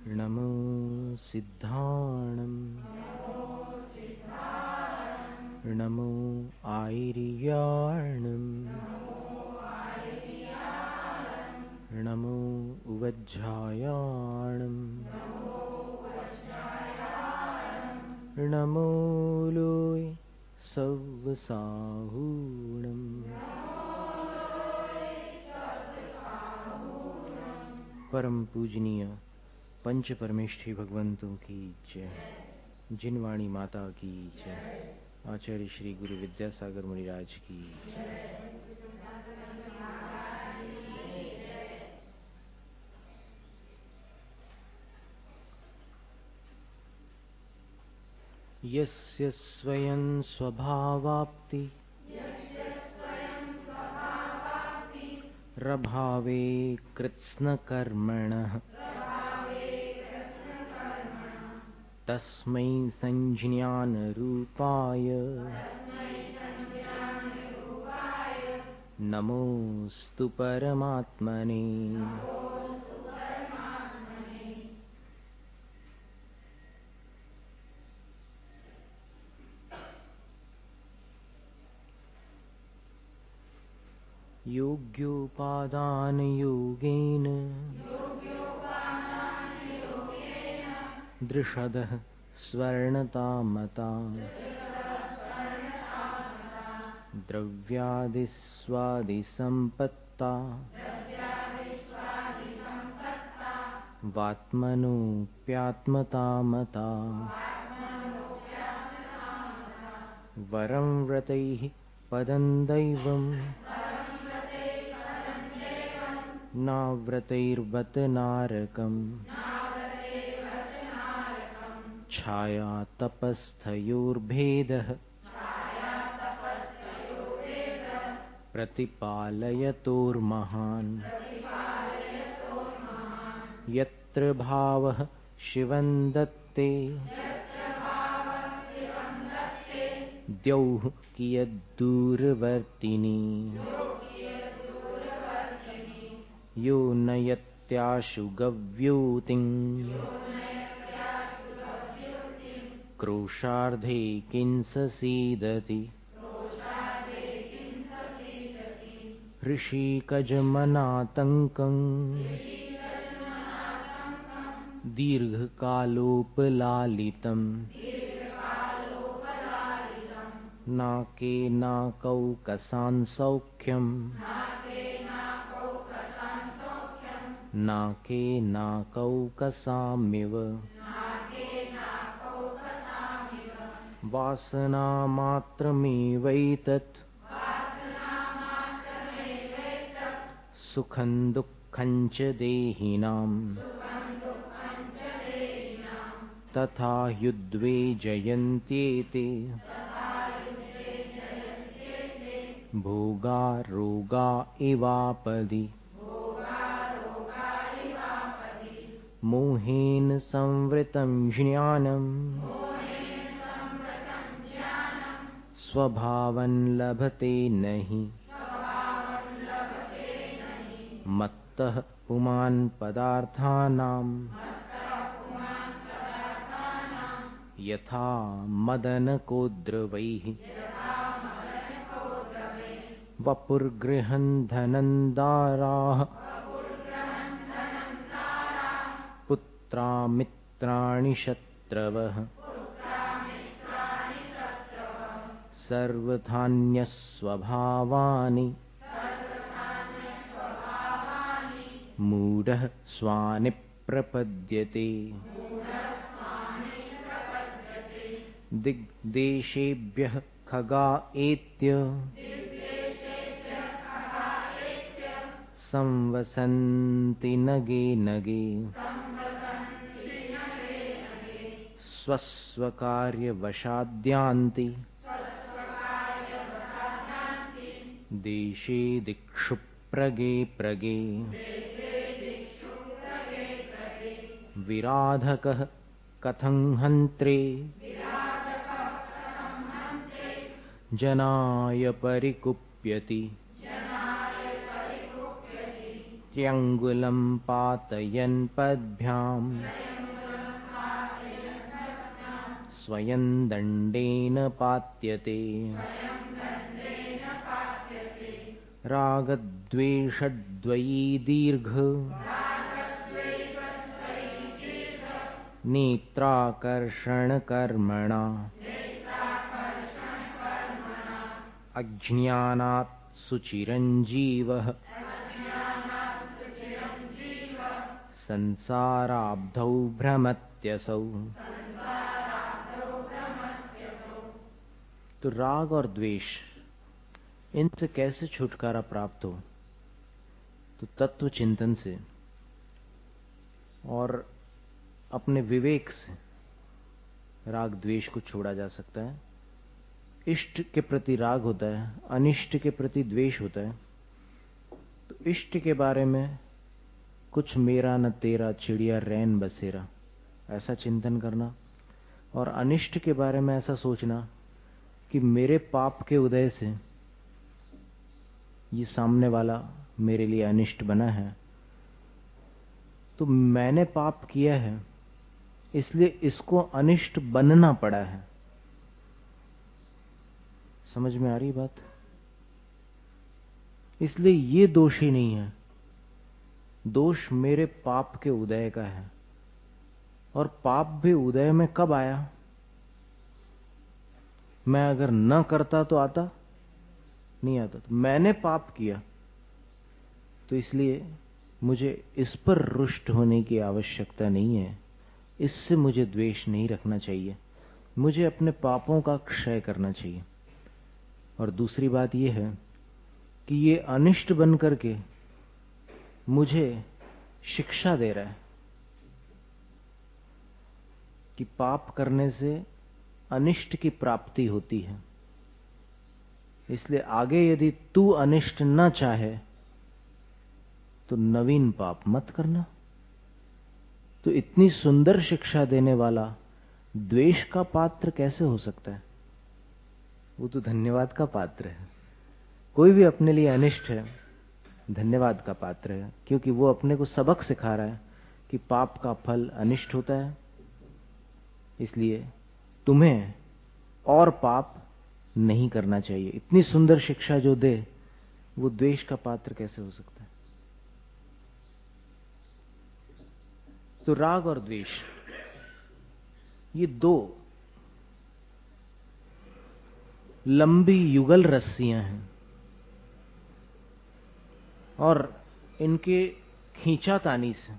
नमो सिद्धाणं नमो आयर्याणं नमो उवज्झायाणं नमो लोय सव्वसाहूणं परम पूजनीय पंच परमेष्ठी भगवंतों की जय। जिनवाणी माता की जय। आचार्य श्री गुरु विद्यासागर मुनिराज की जय। यस्य स्वयं स्वभावाप्ति रभावे कृत्स्नकर्मणः तस्मै संज्ञानरूपाय नमोस्तु परमात्मने। योग्योपादानयोगेन दृषदः स्वर्णतामता द्रव्यादिस्वादिसम्पत्ता वात्मनोऽप्यात्मतामता वरं व्रतैः पदं दैवं नाव्रतैर्वत नारकम् छाया तपस्थयोर्भेदः प्रतिपालयतोर्महान् यत्र भावः शिवं दत्ते द्यौः कियद्दूरवर्तिनी यो नयत्याशु गव्योतिं क्रोशार्धे किंससीदति ऋषिकजमनातङ्कं दीर्घकालोपलालितं नाके नाकौकसां सौख्यं नाके नाकौकसामिव वासनामात्रमेवैतत् सुखं दुःखं च देहिनां तथा युद्वे जयन्त्येते भोगा रोगा इवापदि मोहेन संवृतं ज्ञानं स्वभावं लभते नहि मत्तः पुमान् पदार्थानां यथा मदनकोद्रवैः वपुर्गृहं धनं दाराः पुत्रामित्राणि शत्रवः सर्वथान्यस्वभावानि मूढः स्वानि प्रपद्यते दिग्देशेभ्यः खगा एत्य संवसन्ति नगे नगे स्वस्वकार्यवशाद्यान्ति देशे दिक्षु प्रगे प्रगे विराधकः कथं हन्त्रे जनाय परिकुप्यति त्र्यङ्गुलं पातयन् पद्भ्याम् स्वयं दंडेन पात्यते। रागद्वेषद्वयी दीर्घ नेत्राकर्षण कर्मणा अज्ञानात् सुचिरंजीवः संसाराब्धौ भ्रमत्यसौ। तो राग और द्वेष, इनसे कैसे छुटकारा प्राप्त हो? तो तत्व चिंतन से और अपने विवेक से राग द्वेष को छोड़ा जा सकता है। इष्ट के प्रति राग होता है, अनिष्ट के प्रति द्वेष होता है। तो इष्ट के बारे में कुछ मेरा न तेरा चिड़िया रैन बसेरा, ऐसा चिंतन करना, और अनिष्ट के बारे में ऐसा सोचना कि मेरे पाप के उदय से ये सामने वाला मेरे लिए अनिष्ट बना है, तो मैंने पाप किया है इसलिए इसको अनिष्ट बनना पड़ा है। समझ में आ रही बात? इसलिए ये दोष ही नहीं है, दोष मेरे पाप के उदय का है। और पाप भी उदय में कब आया? मैं अगर न करता तो आता नहीं आता। तो मैंने पाप किया, तो इसलिए मुझे इस पर रुष्ट होने की आवश्यकता नहीं है, इससे मुझे द्वेष नहीं रखना चाहिए। मुझे अपने पापों का क्षय करना चाहिए। और दूसरी बात यह है कि ये अनिष्ट बन करके मुझे शिक्षा दे रहा है कि पाप करने से अनिष्ट की प्राप्ति होती है। इसलिए आगे यदि तू अनिष्ट न चाहे तो नवीन पाप मत करना। तो इतनी सुंदर शिक्षा देने वाला द्वेष का पात्र कैसे हो सकता है? वो तो धन्यवाद का पात्र है। कोई भी अपने लिए अनिष्ट है, धन्यवाद का पात्र है, क्योंकि वो अपने को सबक सिखा रहा है कि पाप का फल अनिष्ट होता है। इसलिए तुम्हें और पाप नहीं करना चाहिए। इतनी सुंदर शिक्षा जो दे, वो द्वेष का पात्र कैसे हो सकता है? तो राग और द्वेष, ये दो लंबी युगल रस्सियां हैं, और इनके खींचातानी से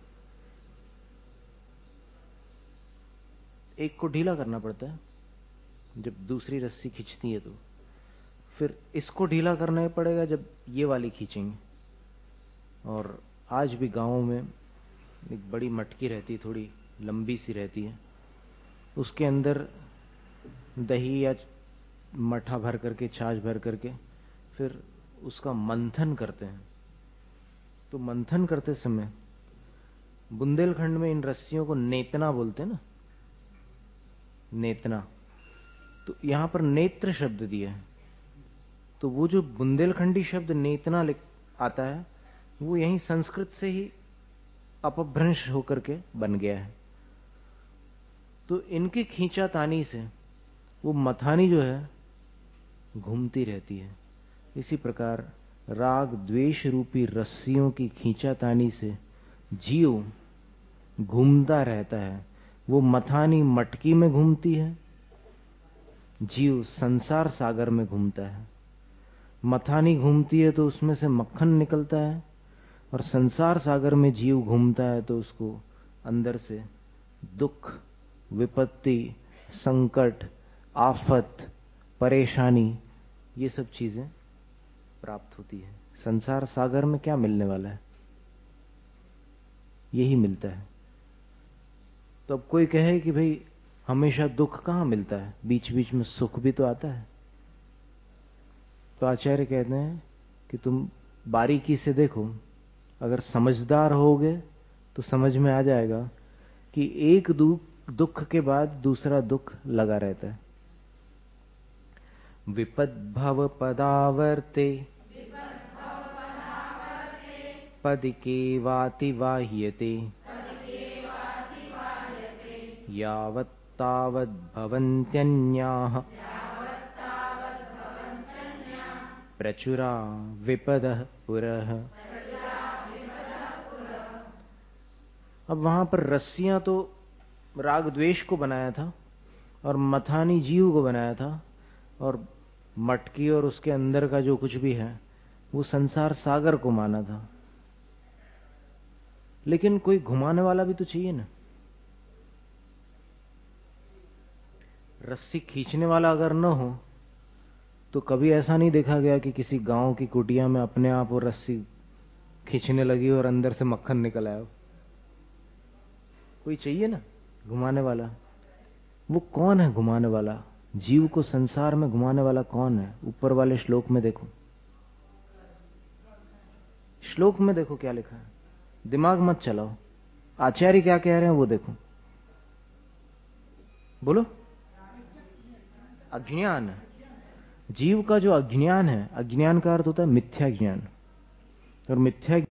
एक को ढीला करना पड़ता है। जब दूसरी रस्सी खींचती है तो फिर इसको ढीला करना ही पड़ेगा जब ये वाली खींचेंगे। और आज भी गांवों में एक बड़ी मटकी रहती है, थोड़ी लंबी सी रहती है, उसके अंदर दही या मठा भर करके, छाछ भर करके फिर उसका मंथन करते हैं। तो मंथन करते समय बुंदेलखंड में इन रस्सियों को नेतना बोलते हैं ना, नेतना। तो यहां पर नेत्र शब्द दिया है। तो वो जो बुंदेलखंडी शब्द नेतना आता है, वो यहीं संस्कृत से ही अपभ्रंश होकर के बन गया है। तो इनकी खींचातानी से वो मथानी जो है घूमती रहती है। इसी प्रकार राग द्वेष रूपी रस्सियों की खींचातानी से जीव घूमता रहता है। वो मथानी मटकी में घूमती है, जीव संसार सागर में घूमता है। मथानी घूमती है तो उसमें से मक्खन निकलता है, और संसार सागर में जीव घूमता है तो उसको अंदर से दुख, विपत्ति, संकट, आफत, परेशानी, ये सब चीजें प्राप्त होती है। संसार सागर में क्या मिलने वाला है? यही मिलता है। तो अब कोई कहे कि भाई हमेशा दुख कहां मिलता है, बीच बीच में सुख भी तो आता है। तो आचार्य कहते हैं कि तुम बारीकी से देखो, अगर समझदार होगे तो समझ में आ जाएगा कि एक दुख के बाद दूसरा दुख लगा रहता है। विपद भव पदावर्ते पदिके वाति वाह्यते यावत् यावत्तावद्भवन्त्यन्याः प्रचुरा विपदः पुरः। अब वहां पर रस्सियां तो राग द्वेष को बनाया था और मथानी जीव को बनाया था, और मटकी और उसके अंदर का जो कुछ भी है वो संसार सागर को माना था। लेकिन कोई घुमाने वाला भी तो चाहिए ना। रस्सी खींचने वाला अगर न हो तो कभी ऐसा नहीं देखा गया कि किसी गांव की कुटिया में अपने आप वो रस्सी खींचने लगी और अंदर से मक्खन निकल आया। कोई चाहिए ना घुमाने वाला। वो कौन है घुमाने वाला? जीव को संसार में घुमाने वाला कौन है? ऊपर वाले श्लोक में देखो, श्लोक में देखो क्या लिखा है। दिमाग मत चलाओ, आचार्य क्या कह रहे हैं वो देखो। बोलो। अज्ञान। जीव का जो अज्ञान है, अज्ञान का अर्थ होता है मिथ्या ज्ञान, और मिथ्या